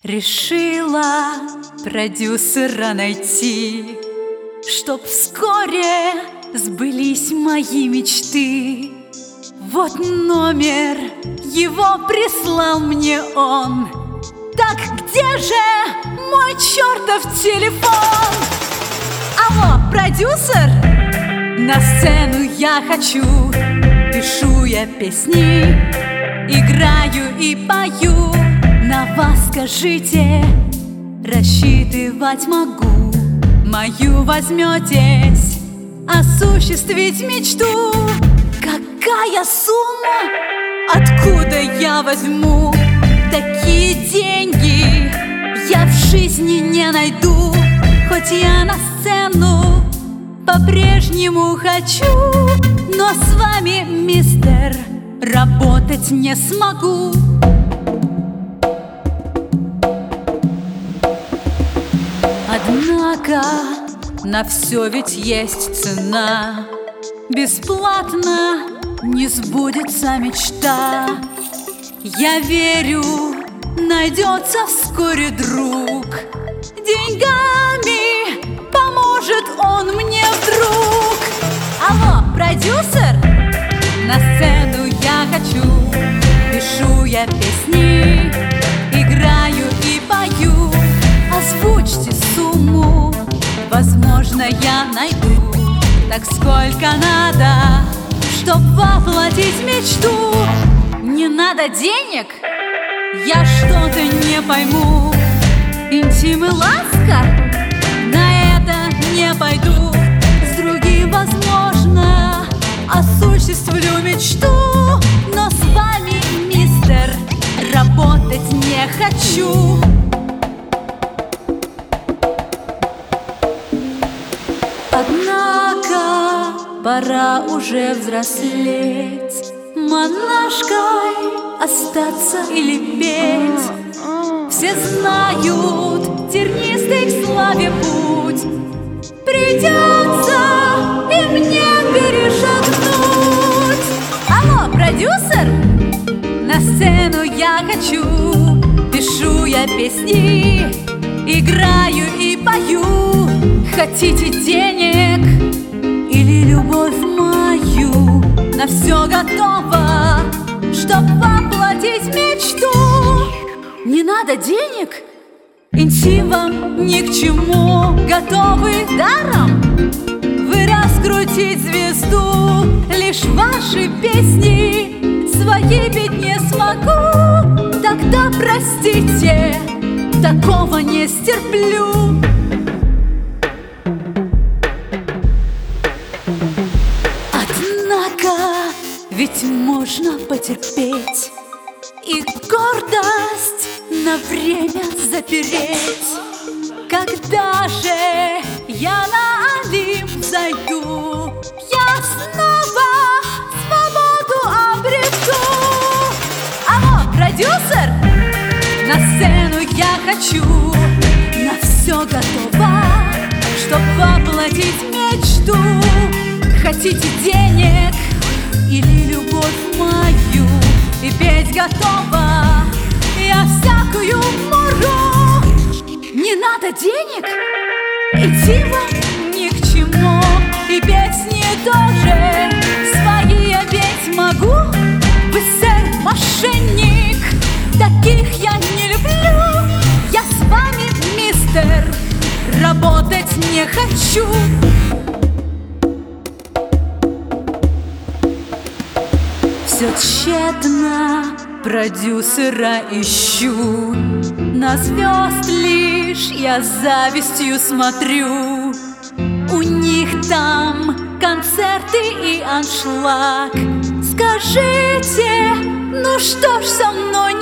Решила продюсера найти, чтоб вскоре сбылись мои мечты. Вот номер, его прислал мне он. Так где же мой чертов телефон? Алло, продюсер? На сцену я хочу, пишу я песни, играю и пою. На вас, скажите, рассчитывать могу. Мою возьметесь осуществить мечту. Какая сумма? Откуда я возьму такие деньги? Я в жизни не найду. Хоть я на сцену по-прежнему хочу, но с вами, мистер, работать не смогу. Однако на все ведь есть цена. Бесплатно не сбудется мечта. Я верю, найдется вскоре друг. Деньгами поможет он мне вдруг. Алло, продюсер? На сцену я хочу, пишу я песни, играю и пою. Озвучьте сумму, возможно, я найду. Так сколько надо, чтоб воплотить мечту? Не надо денег? Я что-то не пойму. Интим и ласка? На это не пойду. С другим, возможно, осуществлю мечту. Но с вами, мистер, работать не хочу. Однако пора уже взрослеть, монашкой остаться или петь. Все знают тернистый к славе путь. Придется и мне перешагнуть. Алло, продюсер? На сцену я хочу, пишу я песни, играю и пою. Хотите денег или любовь мою? На все готово, чтоб воплотить мечту. Не надо денег? Интим вам ни к чему. Готовы даром? Вы раскрутить звезду. Лишь ваши песни свои петь не смогу. Тогда простите, такого не стерплю. Ведь можно потерпеть и гордость на время запереть. Когда же я на Олимп зайду, я снова свободу обрету. Алло, продюсер? На сцену я хочу, на все готова, чтоб воплотить мечту. Хотите денег или любовь мою? И петь готова я всякую мору. Не надо денег? Идти вам ни к чему. И песни тоже свои я петь могу. Вы, сэр, мошенник, таких я не люблю. Я с вами, мистер, работать не хочу. Все тщетно продюсера ищу. На звезд лишь я с завистью смотрю. У них там концерты и аншлаг. Скажите, ну что ж со мной